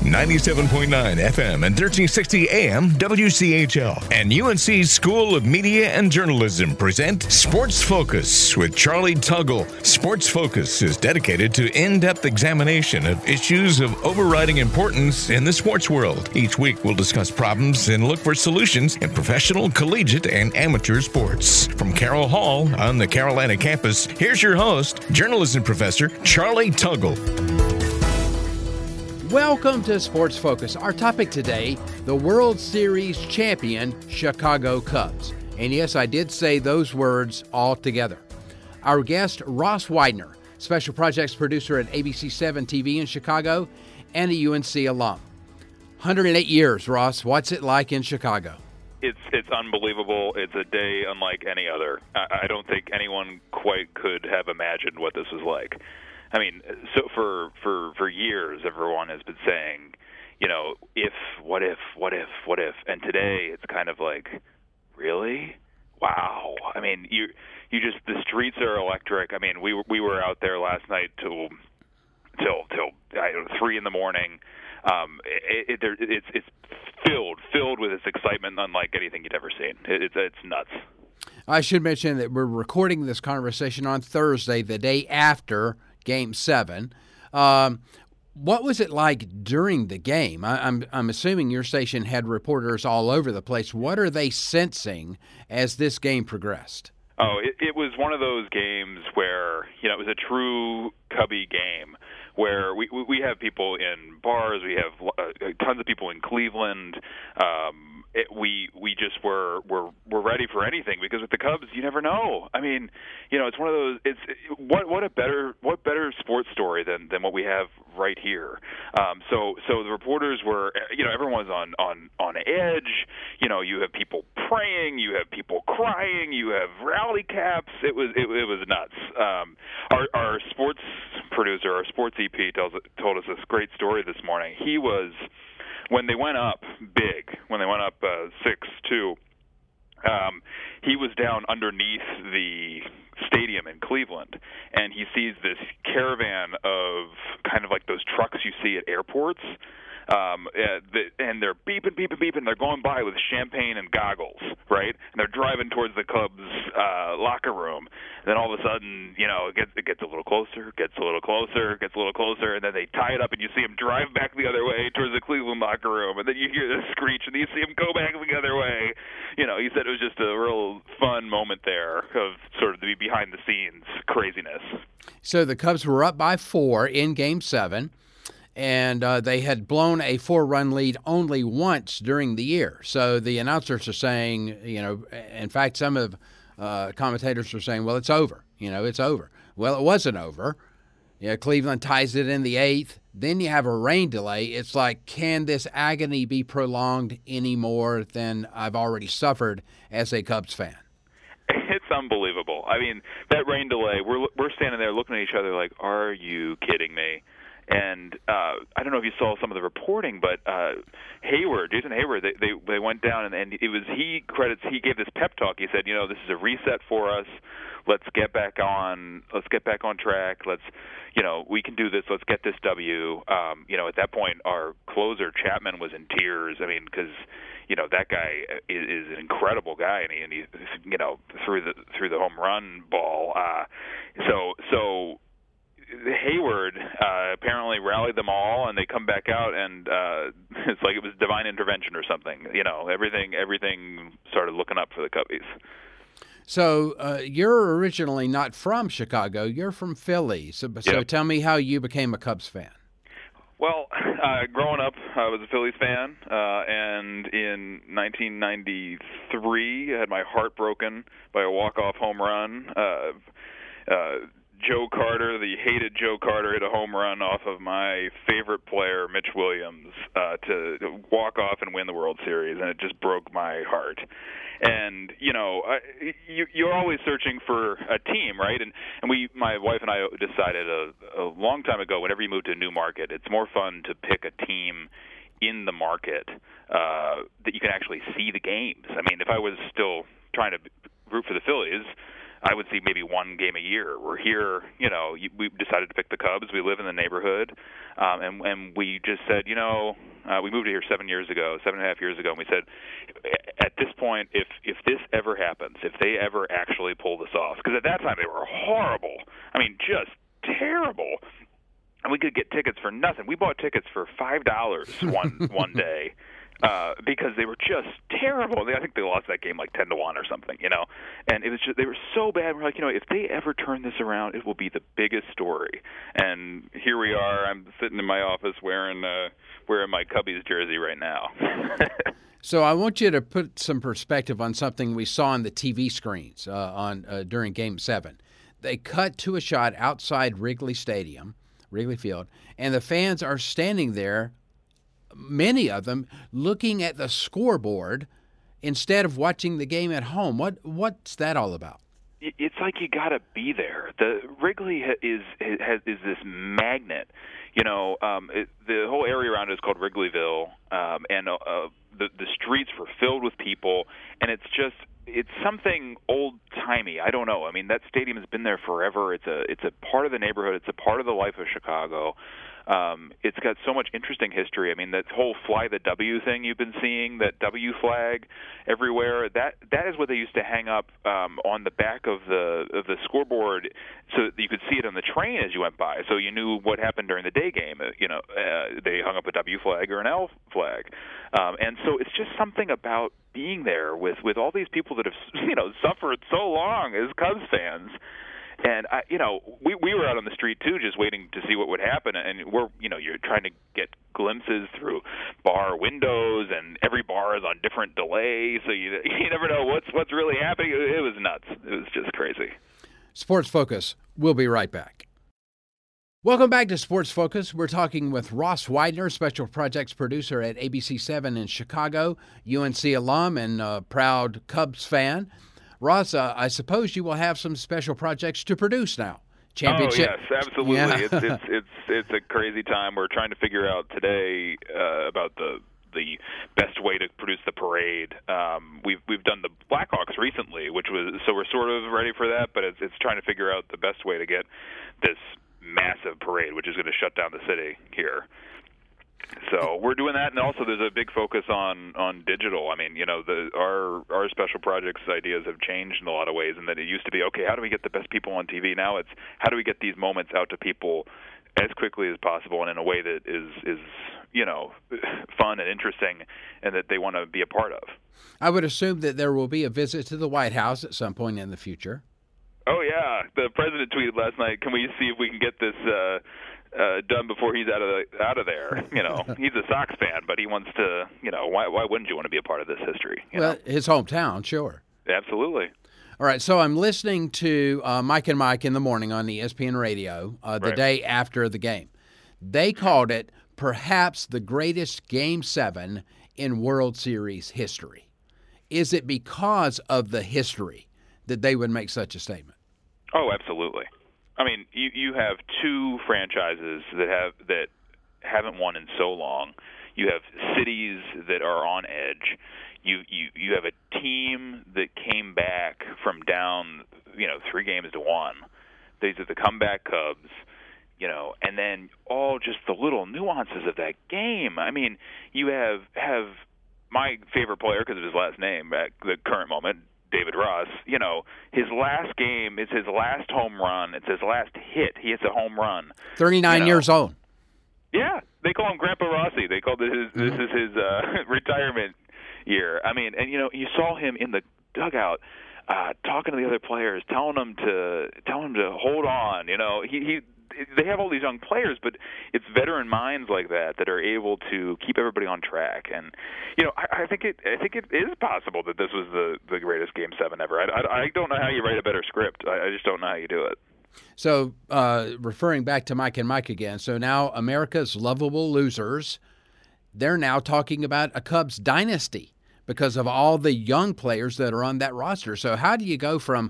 97.9 FM and 1360 AM WCHL and UNC School of Media and Journalism present Sports Focus with Charlie Tuggle. Sports Focus is dedicated to in-depth examination of issues of overriding importance in the sports world. Each week we'll discuss problems and look for solutions in professional, collegiate, and amateur sports. From Carroll Hall on the Carolina campus, here's your host, journalism professor Charlie Tuggle. Welcome to Sports Focus. Our topic today, the World Series champion Chicago Cubs. And yes, I did say those words all together. Our guest, Ross Widener, special projects producer at ABC7 TV in Chicago and a UNC alum. 108 years, Ross. What's it like in Chicago? It's unbelievable. It's a day unlike any other. I don't think anyone quite could have imagined what this was like. I mean, so for years, everyone has been saying, you know, what if, and today it's kind of like, really? Wow. I mean, you just, the streets are electric. I mean, we were out there last night till 3 in the morning. It's filled with this excitement unlike anything you'd ever seen. It's nuts. I should mention that we're recording this conversation on Thursday, the day after Game 7. What was it like during the game? I'm assuming your station had reporters all over the place. What are they sensing as this game progressed? Oh, it was one of those games where, you know, it was a true Cubby game where we have people in bars, we have tons of people in Cleveland. We just were ready for anything because with the Cubs, you never know. I mean, you know, it's one of those. What better sports story than what we have right here. So the reporters were, you know, everyone's on edge. You know, you have people praying, you have people crying, you have rally caps. It was nuts. Our sports producer, our sports EP, told us this great story this morning. He was, when they went up big, when they went up 6-2, he was down underneath the stadium in Cleveland, and he sees this caravan of kind of like those trucks you see at airports, and they're beeping. They're going by with champagne and goggles, right? And they're driving towards the Cubs locker room. And then all of a sudden, you know, it gets a little closer, gets a little closer, and then they tie it up, and you see him drive back the other way towards the Cleveland locker room. And then you hear the screech, and you see him go back the other way. You know, he said it was just a real fun moment there of sort of the behind-the-scenes craziness. So the Cubs were up by 4 in Game 7. And they had blown a 4-run lead only once during the year. So the announcers are saying, you know, in fact, some of commentators are saying, well, it's over. You know, it's over. Well, it wasn't over. You know, Cleveland ties it in the 8th. Then you have a rain delay. It's like, can this agony be prolonged any more than I've already suffered as a Cubs fan? It's unbelievable. I mean, that rain delay, we're standing there looking at each other like, are you kidding me? And I don't know if you saw some of the reporting, but Jason Hayward, they went down, and it was he gave this pep talk. He said, you know, this is a reset for us. Let's get back on track. Let's, you know, we can do this. Let's get this W. You know, at that point, our closer Chapman was in tears. I mean, because, you know, that guy is an incredible guy, and he you know, threw the home run ball. So Hayward apparently rallied them all, and they come back out, and it's like it was divine intervention or something. You know, everything started looking up for the Cubbies. So you're originally not from Chicago. You're from Philly. So Yep. Tell me how you became a Cubs fan. Well, growing up, I was a Phillies fan, and in 1993, I had my heart broken by a walk-off home run. Joe Carter, the hated Joe Carter, hit a home run off of my favorite player, Mitch Williams, to walk off and win the World Series, and it just broke my heart. And, you know, you're always searching for a team, right? And my wife and I decided a long time ago, whenever you move to a new market, it's more fun to pick a team in the market that you can actually see the games. I mean, if I was still trying to root for the Phillies, I would see maybe one game a year. We're here, we decided to pick the Cubs. We live in the neighborhood, and we just said, we moved here 7.5 years ago, and we said, at this point, if this ever happens, if they ever actually pull this off, because at that time they were horrible. I mean, just terrible. And we could get tickets for nothing. We bought tickets for $5 one day because they were just terrible. I think they lost that game like 10-1 or something, And it was just, they were so bad. We're like, if they ever turn this around, it will be the biggest story. And here we are. I'm sitting in my office wearing my Cubbies jersey right now. So I want you to put some perspective on something we saw on the TV screens during Game 7. They cut to a shot outside Wrigley Field, and the fans are standing there, many of them, looking at the scoreboard instead of watching the game at home. What's that all about? It's like you got to be there. The Wrigley is this magnet. The whole area around it is called Wrigleyville, and the streets were filled with people, and it's something old-timey. I don't know. I mean, that stadium has been there forever. It's a part of the neighborhood. It's a part of the life of Chicago. It's got so much interesting history. I mean, that whole Fly the W thing you've been seeing, that W flag everywhere, that is what they used to hang up on the back of the scoreboard so that you could see it on the train as you went by, so you knew what happened during the day game. They hung up a W flag or an L flag. And so it's just something about being there with all these people that have suffered so long as Cubs fans. And we were out on the street too, just waiting to see what would happen. And you're trying to get glimpses through bar windows, and every bar is on different delay, so you never know what's really happening. It was nuts. It was just crazy. Sports Focus. We'll be right back. Welcome back to Sports Focus. We're talking with Ross Widener, Special Projects Producer at ABC7 in Chicago, UNC alum and proud Cubs fan. Ross, I suppose you will have some special projects to produce now. Championship. Oh, yes, absolutely. Yeah. It's a crazy time. We're trying to figure out today about the best way to produce the parade. We've done the Blackhawks recently, so we're sort of ready for that, but it's trying to figure out the best way to get this massive parade, which is going to shut down the city here. So we're doing that, and also there's a big focus on digital. I mean, our special projects ideas have changed in a lot of ways, and that it used to be, okay, how do we get the best people on TV? Now it's how do we get these moments out to people as quickly as possible and in a way that is fun and interesting and that they want to be a part of. I would assume that there will be a visit to the White House at some point in the future. Oh, yeah. The president tweeted last night, can we see if we can get this done before he's out of there? He's a Sox fan, but he wants to, why wouldn't you want to be a part of this history? His hometown, sure. Absolutely. All right, so I'm listening to Mike and Mike in the morning on the ESPN radio the day after the game. They called it perhaps the greatest Game 7 in World Series history. Is it because of the history that they would make such a statement? Oh, absolutely. I mean, you have two franchises that haven't won in so long. You have cities that are on edge. You have a team that came back from down, 3-1. These are the comeback Cubs, and then all just the little nuances of that game. I mean, you have my favorite player because of his last name at the current moment, David Ross. His last game is his last home run. It's his last hit. He hits a home run. 39 years old. Yeah, they call him Grandpa Rossi. They called this is his retirement year. I mean, and you saw him in the dugout talking to the other players, telling them to hold on. They have all these young players, but it's veteran minds like that are able to keep everybody on track. And I think it is possible that this was the greatest Game 7 ever. I don't know how you write a better script. I just don't know how you do it. So referring back to Mike and Mike again, so now America's lovable losers, they're now talking about a Cubs dynasty because of all the young players that are on that roster. So how do you go from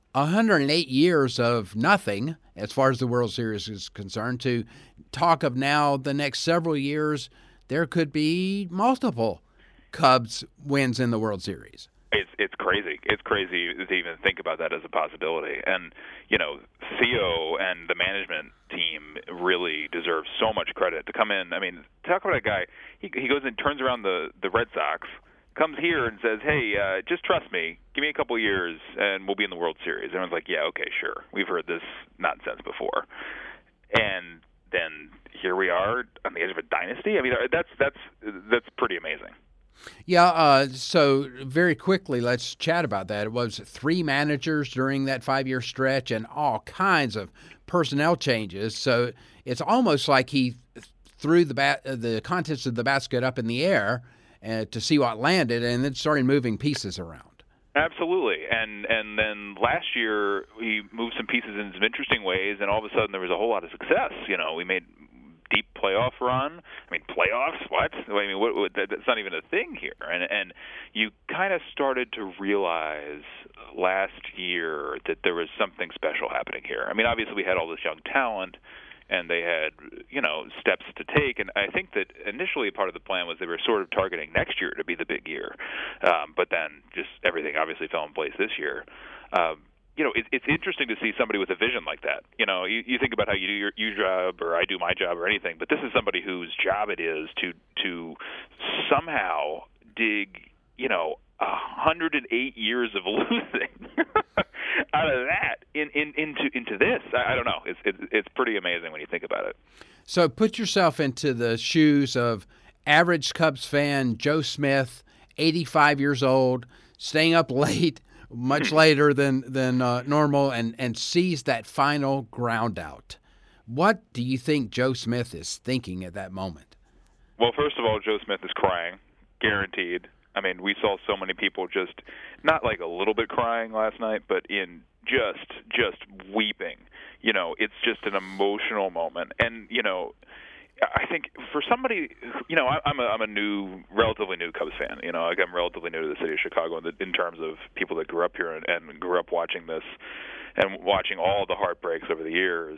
108 years of nothing as far as the World Series is concerned to talk of now the next several years there could be multiple Cubs wins in the World Series? It's crazy. It's crazy to even think about that as a possibility. And Theo and the management team really deserve so much credit to come in. I mean, talk about a guy. He goes and turns around the Red Sox, comes here and says, "Hey, just trust me. Give me a couple years, and we'll be in the World Series." Everyone's like, "Yeah, okay, sure. We've heard this nonsense before." And then here we are on the edge of a dynasty. I mean, that's pretty amazing. Yeah, so very quickly, let's chat about that. It was 3 managers during that 5-year stretch and all kinds of personnel changes. So it's almost like he threw the contents of the basket up in the air to see what landed and then started moving pieces around. Absolutely. And then last year he moved some pieces in some interesting ways, and all of a sudden there was a whole lot of success. We made deep playoff run. I mean, playoffs? What? I mean, what that's not even a thing here. And you kind of started to realize last year that there was something special happening here. I mean, obviously we had all this young talent, and they had, steps to take. And I think that initially part of the plan was they were sort of targeting next year to be the big year. But then just everything obviously fell in place this year. It's interesting to see somebody with a vision like that. You think about how you do your job, or I do my job, or anything, but this is somebody whose job it is to somehow dig, 108 years of losing out of that into this. I don't know. It's pretty amazing when you think about it. So put yourself into the shoes of average Cubs fan Joe Smith, 85 years old, staying up late, much later than normal, and sees that final ground out. What do you think Joe Smith is thinking at that moment? Well, first of all, Joe Smith is crying, guaranteed. I mean, we saw so many people just not like a little bit crying last night, but in just weeping. It's just an emotional moment. And, I think for somebody, I'm a relatively new Cubs fan. I'm relatively new to the city of Chicago in terms of people that grew up here and grew up watching this and watching all the heartbreaks over the years.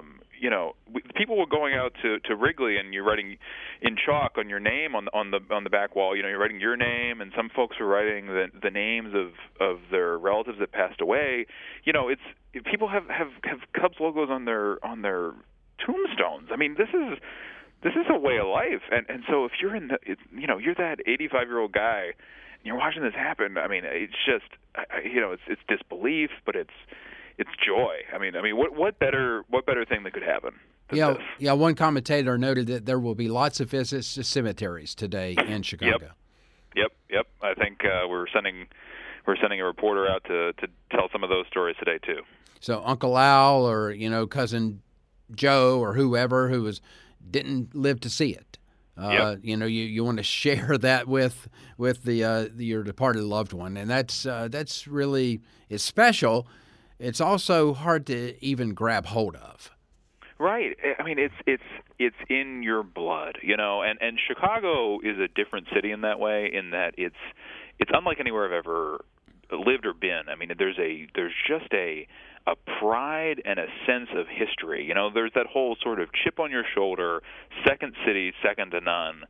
People were going out to Wrigley, and you're writing in chalk on your name on the back wall. You're writing your name, and some folks were writing the names of their relatives that passed away. People have Cubs logos on their tombstones. I mean, this is a way of life, and so if you're you're that 85-year-old guy, and you're watching this happen. I mean, it's just it's disbelief, but it's joy. I mean, what better thing that could happen? Yeah. One commentator noted that there will be lots of visits to cemeteries today in Chicago. Yep. I think we're sending a reporter out to tell some of those stories today too. So Uncle Al, or cousin Joe, or whoever who didn't live to see it. You want to share that with your departed loved one, and that's really is special. It's also hard to even grab hold of. Right. I mean, it's in your blood, and Chicago is a different city in that way, in that it's unlike anywhere I've ever lived or been. I mean, there's just a pride and a sense of history. There's that whole sort of chip on your shoulder, second city, second to none.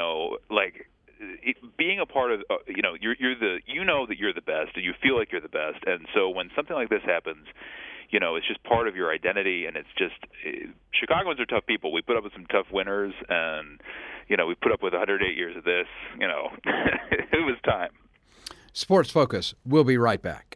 Being a part of, you're that you're the best, and you feel like you're the best. And so when something like this happens, it's just part of your identity, and it's just Chicagoans are tough people. We put up with some tough winters, and we put up with 108 years of this. It was time. Sports Focus. We'll be right back.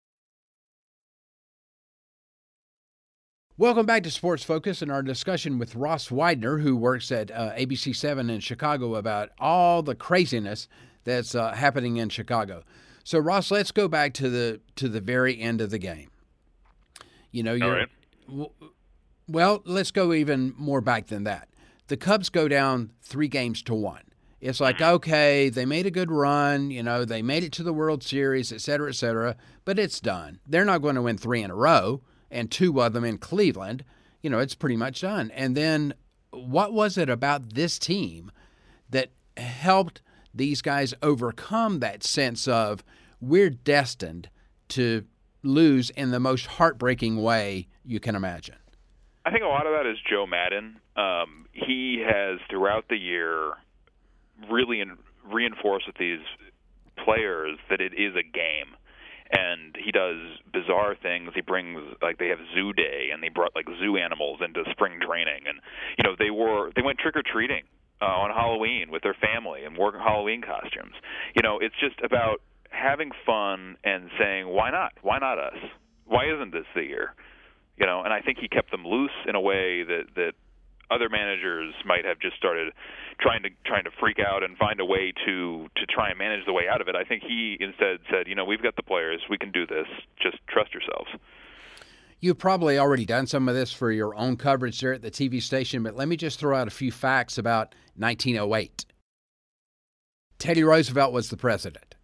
Welcome back to Sports Focus and our discussion with Ross Widener, who works at ABC7 in Chicago, about all the craziness that's happening in Chicago. So, Ross, let's go back to the very end of the game. All right. Well, let's go even more back than that. The Cubs go down 3-1. It's like, okay, they made a good run, they made it to the World Series, et cetera, but it's done. They're not going to win 3 in a row, and 2 of them in Cleveland. It's pretty much done. And then what was it about this team that helped these guys overcome that sense of we're destined to lose in the most heartbreaking way you can imagine? I think a lot of that is Joe Maddon. He has, throughout the year, really reinforced with these players that it is a game. And he does bizarre things. He brings, like, they have zoo day, and they brought, like, zoo animals into spring training. And, you know, they went trick-or-treating on Halloween with their family and wore Halloween costumes. You know, it's just about having fun and saying, why not? Why not us? Why isn't this the year? You know, and I think he kept them loose in a way that other managers might have just started trying to freak out and find a way to try and manage the way out of it. I think he instead said, you know, we've got the players, we can do this, just trust yourselves. You've probably already done some of this for your own coverage there at the TV station, but let me just throw out a few facts about 1908. Teddy Roosevelt was the president.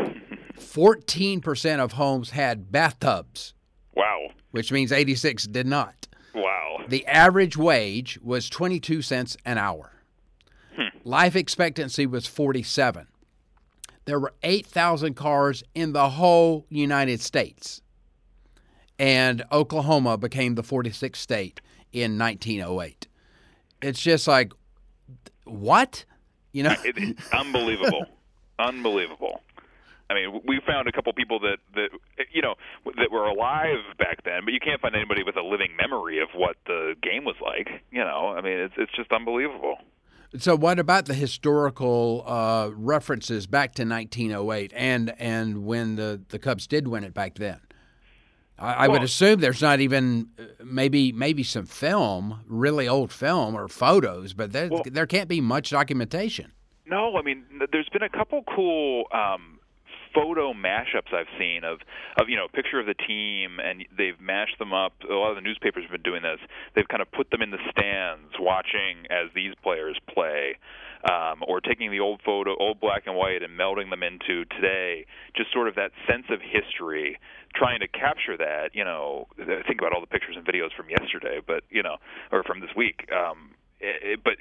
14% of homes had bathtubs. Wow. Which means 86 did not. Wow. The average wage was 22 cents an hour. Life expectancy was 47. There were 8,000 cars in the whole United States. And Oklahoma became the 46th state in 1908. It's just like, what? You know? It's unbelievable. Unbelievable. I mean, we found a couple people that you know, that were alive back then, but you can't find anybody with a living memory of what the game was like. You know, I mean, it's just unbelievable. So what about the historical references back to 1908 and when the Cubs did win it back then? I would assume there's not even maybe some film, really old film or photos, but there can't be much documentation. No, I mean, there's been a couple cool photo mashups I've seen of you know, a picture of the team, and they've mashed them up. A lot of the newspapers have been doing this. They've kind of put them in the stands watching as these players play, or taking the old black and white, and melding them into today. Just sort of that sense of history, trying to capture that. You know, think about all the pictures and videos from yesterday, but you know, or from this week. But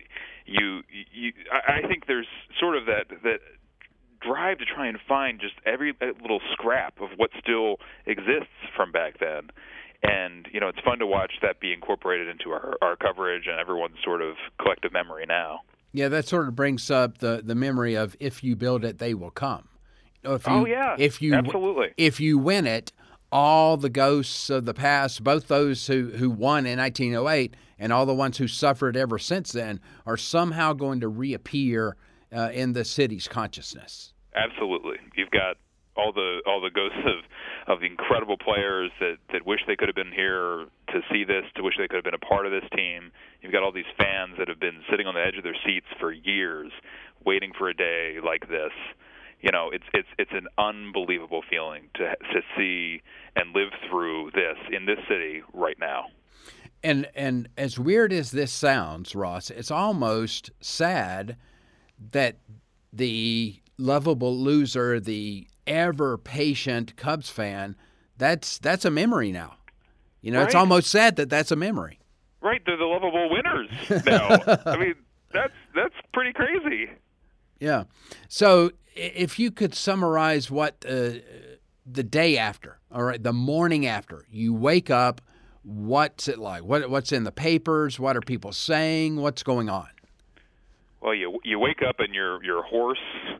I think there's sort of that drive to try and find just every little scrap of what still exists from back then. And, you know, it's fun to watch that be incorporated into our coverage and everyone's sort of collective memory now. Yeah, that sort of brings up the memory of if you build it, they will come. Absolutely. If you win it, all the ghosts of the past, both those who won in 1908 and all the ones who suffered ever since then, are somehow going to reappear in the city's consciousness. Absolutely. You've got all the ghosts of the incredible players that wish they could have been here to see this, to wish they could have been a part of this team. You've got all these fans that have been sitting on the edge of their seats for years, waiting for a day like this. You know, it's an unbelievable feeling to see and live through this in this city right now. And as weird as this sounds, Ross, it's almost sad that the lovable loser, the ever-patient Cubs fan, that's a memory now. You know, right. It's almost sad that that's a memory. Right, they're the lovable winners now. I mean, that's pretty crazy. Yeah. So if you could summarize what the day after, all right, the morning after, you wake up, what's it like? What's in the papers? What are people saying? What's going on? Well, you wake up and you're hoarse.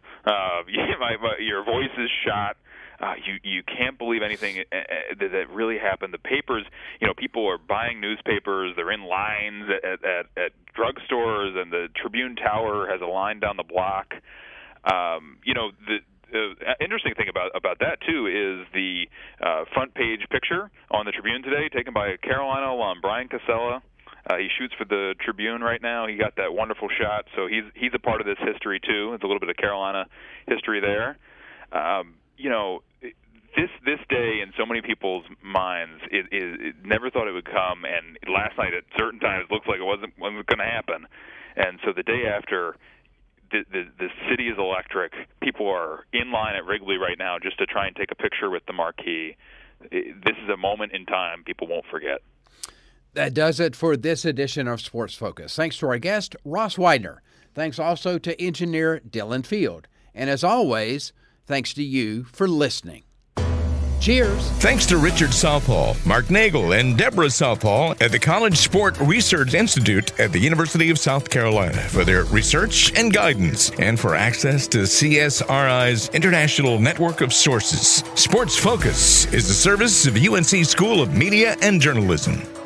Your voice is shot. You can't believe anything that really happened. The papers, you know, people are buying newspapers. They're in lines at drugstores, and the Tribune Tower has a line down the block. You know, the interesting thing about that too is the front page picture on the Tribune today, taken by a Carolina alum, Brian Casella. He shoots for the Tribune right now. He got that wonderful shot, so he's a part of this history too. There's a little bit of Carolina history there. You know, this day in so many people's minds, it never thought it would come, and last night at certain times it looked like it wasn't going to happen. And so the day after, the city is electric. People are in line at Wrigley right now just to try and take a picture with the marquee. This is a moment in time people won't forget. That does it for this edition of Sports Focus. Thanks to our guest, Ross Widener. Thanks also to engineer Dylan Field. And as always, thanks to you for listening. Cheers. Thanks to Richard Southall, Mark Nagel, and Deborah Southall at the College Sport Research Institute at the University of South Carolina for their research and guidance, and for access to CSRI's international network of sources. Sports Focus is a service of UNC School of Media and Journalism.